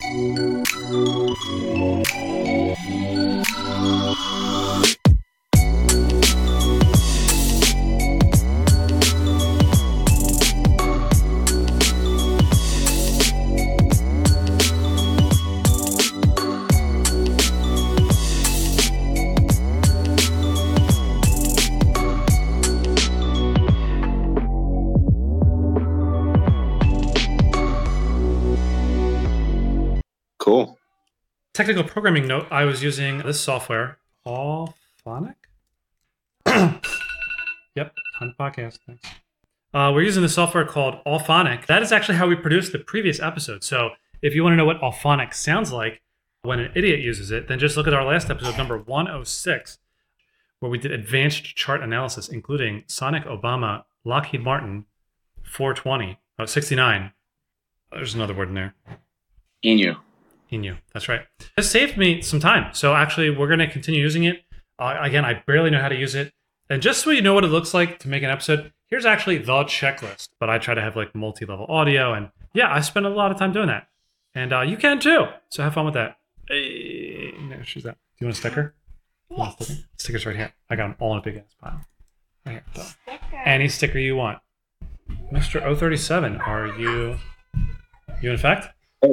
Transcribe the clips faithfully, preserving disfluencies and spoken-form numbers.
Cool. Technical programming note, I was using this software, Allphonic. Yep, on podcast, thanks. Uh, we're using the software called Allphonic. That is actually how we produced the previous episode. So if you want to know what Allphonic sounds like when an idiot uses it, then just look at our last episode, number one oh six, where we did advanced chart analysis, including Sonic Obama, Lockheed Martin, four twenty, oh, sixty-nine. There's another word in there. Inu. Inu, that's right. This saved me some time. So actually, we're going to continue using it. Uh, again, I barely know how to use it. And just so you know what it looks like to make an episode, here's actually the checklist. But I try to have like multi-level audio. And yeah, I spend a lot of time doing that. And uh, you can too. So have fun with that. Hey, there she's at. Do you want a sticker? Yes. A sticker? Stickers right here. I got them all in a big ass pile. Right here. So, Sticker. any sticker you want. Mister O thirty-seven, are you you in fact?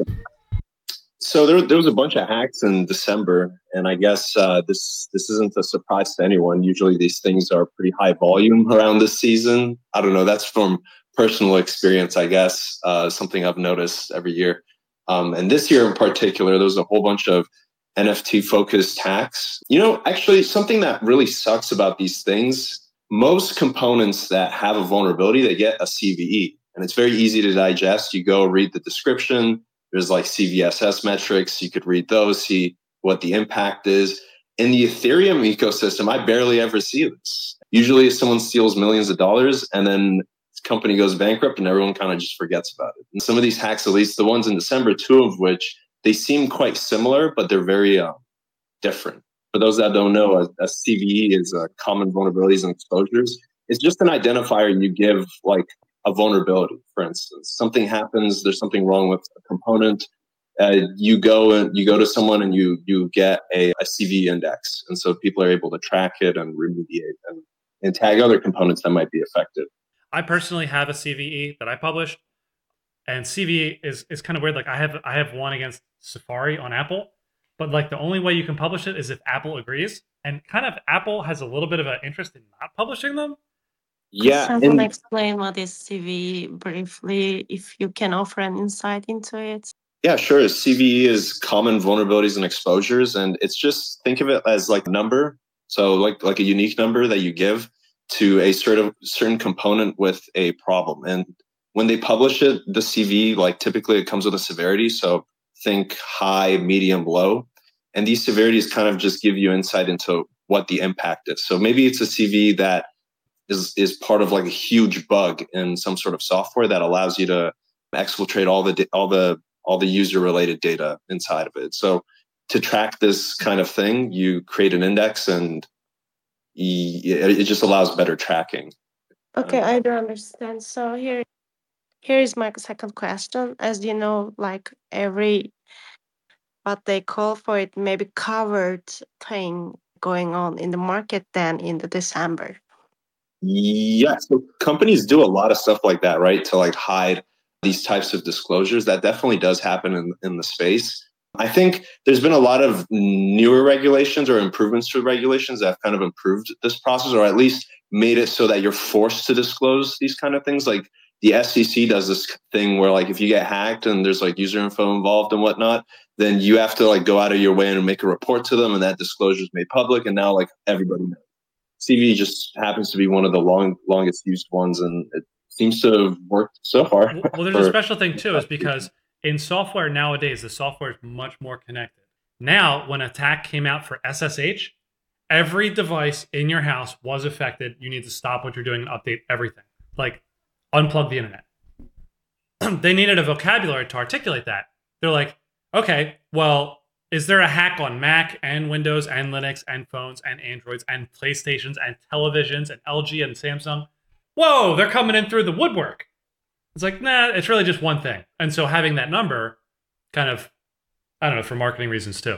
So there, there was a bunch of hacks in December, and I guess uh, this this isn't a surprise to anyone. Usually these things are pretty high volume around this season. I don't know. That's from personal experience, I guess. Uh, something I've noticed every year. Um, and this year in particular, there was a whole bunch of N F T-focused hacks. You know, actually, something that really sucks about these things, most components that have a vulnerability, they get a C V E. And it's very easy to digest. You go read the description. There's like C V S S metrics. You could read those, see what the impact is. In the Ethereum ecosystem, I barely ever see this. Usually someone steals millions of dollars and then the company goes bankrupt and everyone kind of just forgets about it. And some of these hacks, at least the ones in December, two of which, they seem quite similar, but they're very uh, different. For those that don't know, a, a C V E is a common vulnerabilities and exposures. It's just an identifier you give like a vulnerability, for instance. Something happens, there's something wrong with a component. Uh, you go and you go to someone and you you get a, a C V E index. And so people are able to track it and remediate and, and tag other components that might be affected. I personally have a C V E that I published. And C V E is, is kind of weird. Like I have I have one against Safari on Apple, but like the only way you can publish it is if Apple agrees. And kind of Apple has a little bit of an interest in not publishing them. Yeah. Someone And explain what is C V E briefly, if you can offer an insight into it. yeah, sure. C V E is common vulnerabilities and exposures. And it's just, think of it as like a number. So like, like a unique number that you give to a certain, certain component with a problem. And when they publish it, the C V E, like typically it comes with a severity. So think high, medium, low. And these severities kind of just give you insight into what the impact is. So maybe it's a C V E that is, is part of like a huge bug in some sort of software that allows you to exfiltrate all the, all the, all the user related data inside of it. So to track this kind of thing, you create an index and it just allows better tracking. Okay, I do understand. So here, here is my second question. As you know, like every what they call for it, maybe covered thing going on in the market then in the December. Yeah, so companies do a lot of stuff like that, right? To like hide these types of disclosures. That definitely does happen in, in the space. I think there's been a lot of newer regulations or improvements to regulations that have kind of improved this process, or at least made it so that you're forced to disclose these kind of things. Like the S E C does this thing where like if you get hacked and there's like user info involved and whatnot, then you have to like go out of your way and make a report to them, and that disclosure is made public, and now like everybody knows. C V E just happens to be one of the long longest used ones, and it seems to have worked so far. Well, well there's a special thing too, is because in software nowadays, the software is much more connected. Now, when attack came out for S S H, every device in your house was affected. You need to stop what you're doing and update everything. Like, unplug the internet. They needed a vocabulary to articulate that. They're like, okay, well, is there a hack on Mac and Windows and Linux and phones and Androids and PlayStations and televisions and L G and Samsung? Whoa, they're coming in through the woodwork. It's like, nah, it's really just one thing. And so having that number kind of I don't know, for marketing reasons too.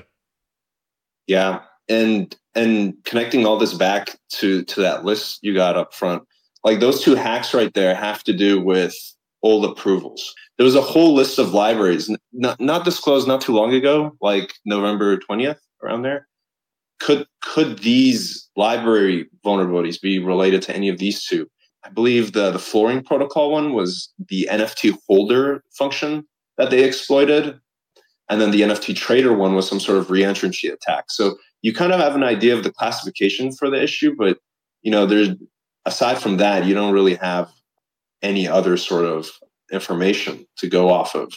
Yeah. And and connecting all this back to to that list you got up front, like those two hacks right there have to do with old approvals. There was a whole list of libraries not, not disclosed not too long ago, like November twentieth, around there. Could could these library vulnerabilities be related to any of these two? I believe the, the flooring protocol one was the N F T holder function that they exploited. And then the N F T trader one was some sort of reentrancy attack. So you kind of have an idea of the classification for the issue, but you know, there's aside from that, you don't really have any other sort of information to go off of.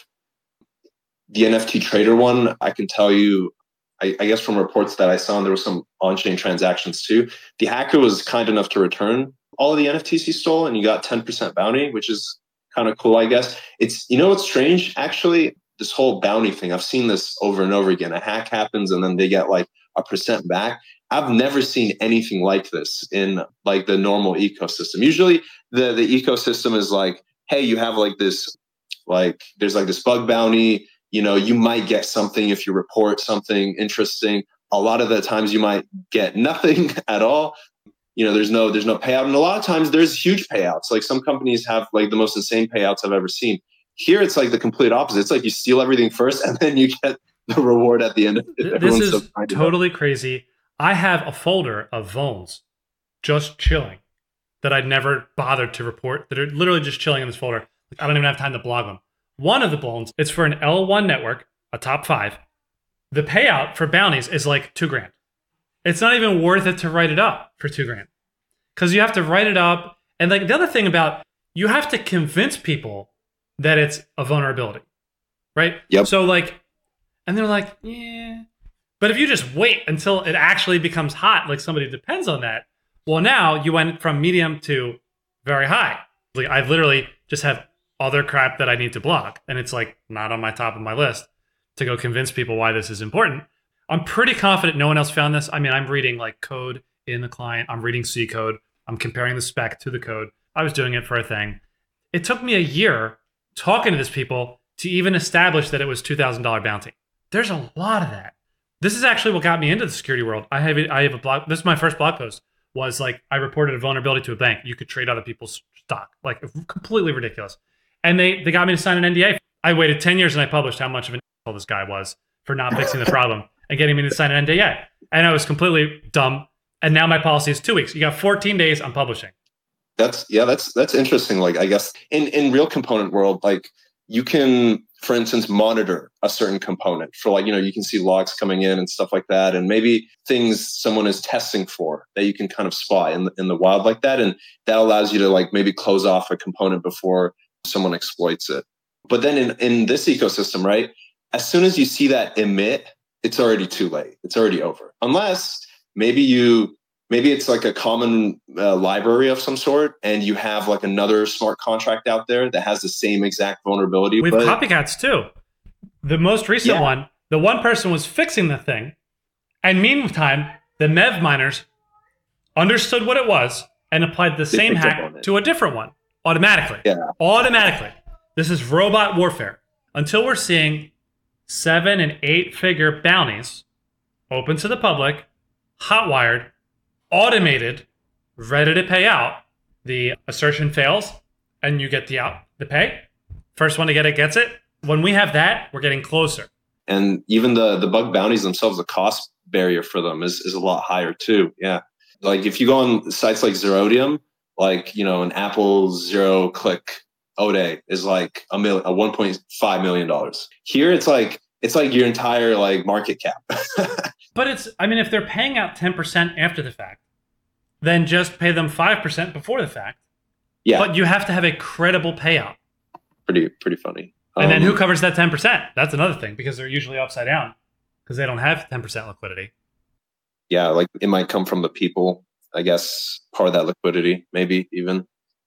The N F T trader one, I can tell you, I, I guess from reports that I saw, there were some on-chain transactions too. The hacker was kind enough to return all of the N F Ts he stole, and you got ten percent bounty, which is kind of cool, I guess. It's, you know what's strange? Actually, this whole bounty thing, I've seen this over and over again. A hack happens and then they get like a percent back. I've never seen anything like this in like the normal ecosystem. Usually the, the ecosystem is like, hey, you have like this, like there's like this bug bounty, you know, you might get something if you report something interesting. A lot of the times you might get nothing at all. You know, there's no, there's no payout. And a lot of times there's huge payouts. Like some companies have like the most insane payouts I've ever seen. Here, it's like the complete opposite. It's like you steal everything first and then you get the reward at the end of it. This is so totally crazy. I have a folder of vulns just chilling that I'd never bothered to report, that are literally just chilling in this folder. Like, I don't even have time to blog them. One of the vulns, it's for an L one network, a top five. The payout for bounties is like two grand. It's not even worth it to write it up for two grand. Because you have to write it up. And like the other thing about, you have to convince people that it's a vulnerability, right? Yep. So like, and they're like, yeah. But if you just wait until it actually becomes hot, like somebody depends on that, well, now you went from medium to very high. Like I literally just have other crap that I need to block. And it's like not on my top of my list to go convince people why this is important. I'm pretty confident no one else found this. I mean, I'm reading like code in the client. I'm reading C code. I'm comparing the spec to the code. I was doing it for a thing. It took me a year talking to these people to even establish that it was two thousand dollars bounty. There's a lot of that. This is actually what got me into the security world. I have I have a blog. This is my first blog post. Was like I reported a vulnerability to a bank. You could trade other people's stock, like completely ridiculous. And they they got me to sign an N D A. I waited ten years and I published how much of an asshole this guy was for not fixing the problem and getting me to sign an N D A. And I was completely dumb. And now my policy is two weeks. You got fourteen days. I'm publishing. That's yeah. That's that's interesting. Like I guess in in real component world, like you can, for instance, monitor a certain component for like, you know, you can see logs coming in and stuff like that. And maybe things someone is testing for that you can kind of spot in the, in the wild like that. And that allows you to like maybe close off a component before someone exploits it. But then in, in this ecosystem, right, as soon as you see that emit, it's already too late. It's already over. Unless maybe you, maybe it's like a common uh, library of some sort, and you have like another smart contract out there that has the same exact vulnerability. We have but, copycats too. The most recent Yeah. one, the one person was fixing the thing, and meantime, the Mev miners understood what it was and applied the They same picked up hack on it. to a different one automatically. Yeah. Automatically. This is robot warfare. Until we're seeing seven and eight figure bounties open to the public, hotwired, automated, ready to pay out. The assertion fails and you get the out, the pay. First one to get it gets it. When we have that, we're getting closer. And even the the bug bounties themselves, the cost barrier for them is, is a lot higher too. Yeah. Like if you go on sites like Zerodium, like, you know, an Apple zero click O D A is like a million, a one point five million dollars. Here it's like, it's like your entire like market cap. But it's, I mean, if they're paying out ten percent after the fact, then just pay them five percent before the fact. Yeah. But you have to have a credible payout. Pretty, pretty funny. And Um, then who covers that ten percent? That's another thing, because they're usually upside down because they don't have ten percent liquidity. Yeah. Like it might come from the people, I guess, part of that liquidity, maybe even.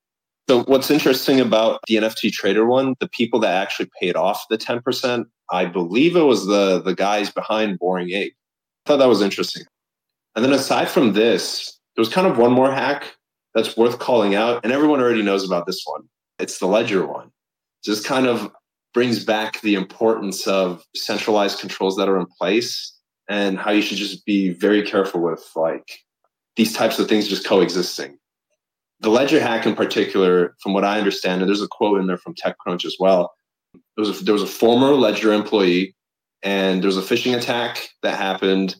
So what's interesting about the N F T trader one, the people that actually paid off the ten percent, I believe it was the, the guys behind Boring Ape. I thought that was interesting. And then aside from this, there was kind of one more hack that's worth calling out. And everyone already knows about this one. It's the Ledger one. Just kind of brings back the importance of centralized controls that are in place and how you should just be very careful with like these types of things just coexisting. The Ledger hack in particular, from what I understand, and there's a quote in there from TechCrunch as well, there was a, there was a former Ledger employee and there was a phishing attack that happened.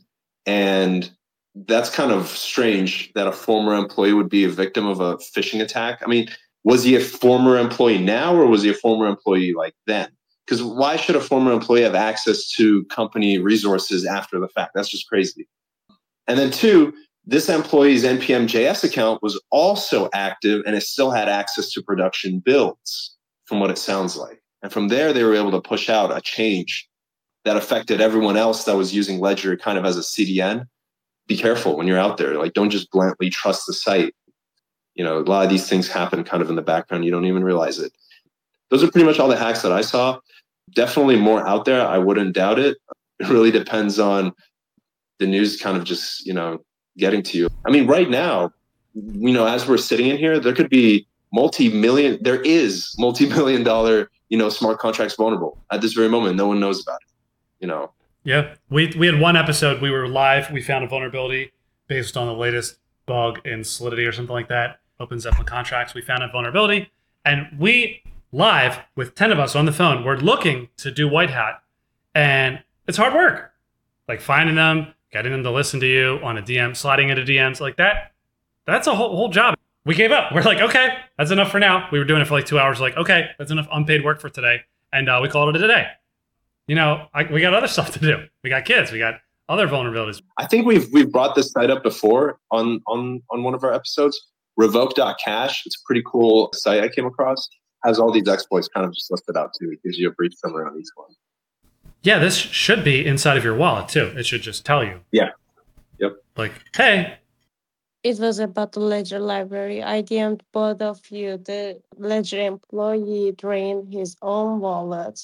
And that's kind of strange that a former employee would be a victim of a phishing attack. I mean, was he a former employee now or was he a former employee like then? Because why should a former employee have access to company resources after the fact? That's just crazy. And then two, this employee's N P M J S account was also active and it still had access to production builds, from what it sounds like. And from there, they were able to push out a change that affected everyone else that was using Ledger kind of as a C D N. Be careful when you're out there. Like, don't just blindly trust the site. You know, a lot of these things happen kind of in the background. You don't even realize it. Those are pretty much all the hacks that I saw. Definitely more out there. I wouldn't doubt it. It really depends on the news kind of just, you know, getting to you. I mean, right now, you know, as we're sitting in here, there could be multi-million, there is multi-million dollar, you know, smart contracts vulnerable at this very moment. No one knows about it, you know. Yeah. We, we had one episode, we were live, we found a vulnerability based on the latest bug in Solidity or something like that. Open Zeppelin contracts. We found a vulnerability and we live with ten of us on the phone. We're looking to do white hat and it's hard work. Like finding them, getting them to listen to you on a D M, sliding into D Ms like that. That's a whole, whole job. We gave up. We're like, okay, that's enough for now. We were doing it for like two hours. Like, okay, that's enough unpaid work for today. And uh, we called it a day. You know, I, we got other stuff to do. We got kids. We got other vulnerabilities. I think we've we've brought this site up before on on on one of our episodes. Revoke dot cash. It's a pretty cool site I came across. Has all these exploits kind of just listed out too. It gives you a brief summary on each one. Yeah, this should be inside of your wallet too. It should just tell you. Yeah. Yep. Like, hey. It was about the Ledger library. I D M'd both of you. The Ledger employee drained his own wallet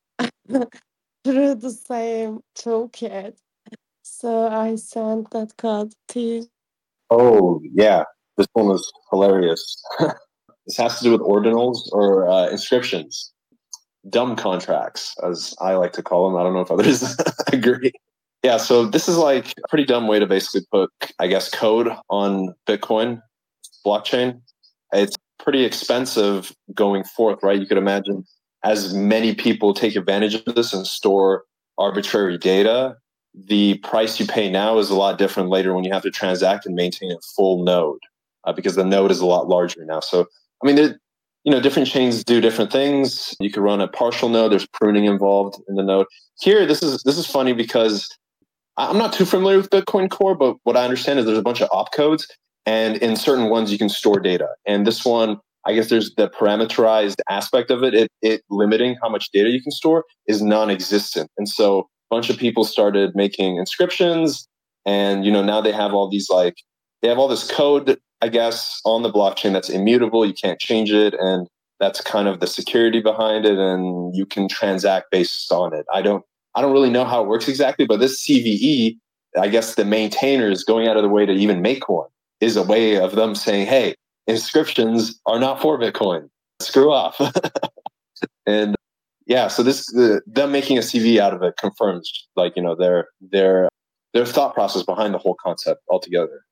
through the same toolkit. So I sent that code to you. Oh, yeah. This one was hilarious. This has to do with ordinals or uh, inscriptions. Dumb contracts, as I like to call them. I don't know if others agree. Yeah, so this is like a pretty dumb way to basically put, I guess, code on Bitcoin blockchain. It's pretty expensive going forth, right? You could imagine as many people take advantage of this and store arbitrary data, the price you pay now is a lot different later when you have to transact and maintain a full node uh, because the node is a lot larger now. So, I mean, there, you know, different chains do different things. You could run a partial node. There's pruning involved in the node. Here, this is this is funny because I'm not too familiar with Bitcoin Core, but what I understand is there's a bunch of opcodes, and in certain ones you can store data. And this one, I guess there's the parameterized aspect of it. It, it limiting how much data you can store is non-existent. And so a bunch of people started making inscriptions, and you know now they have all these like they have all this code, I guess, on the blockchain that's immutable. You can't change it, and that's kind of the security behind it. And you can transact based on it. I don't. I don't really know how it works exactly, but this C V E, I guess the maintainers going out of the way to even make one is a way of them saying, hey, inscriptions are not for Bitcoin. Screw off. And yeah, so this the, them making a C V E out of it confirms like, you know, their their their thought process behind the whole concept altogether.